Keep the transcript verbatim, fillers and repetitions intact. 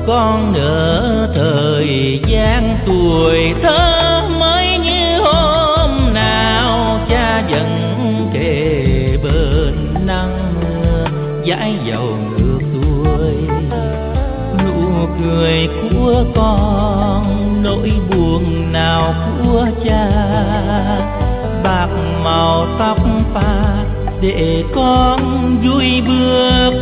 con nữa, thời gian tuổi thơ mới như hôm nào, cha vẫn kề bên nắng mưa dãi dầu ngược xuôi. Nụ cười của con, nỗi buồn nào của cha, bạc màu tóc pha để con vui bước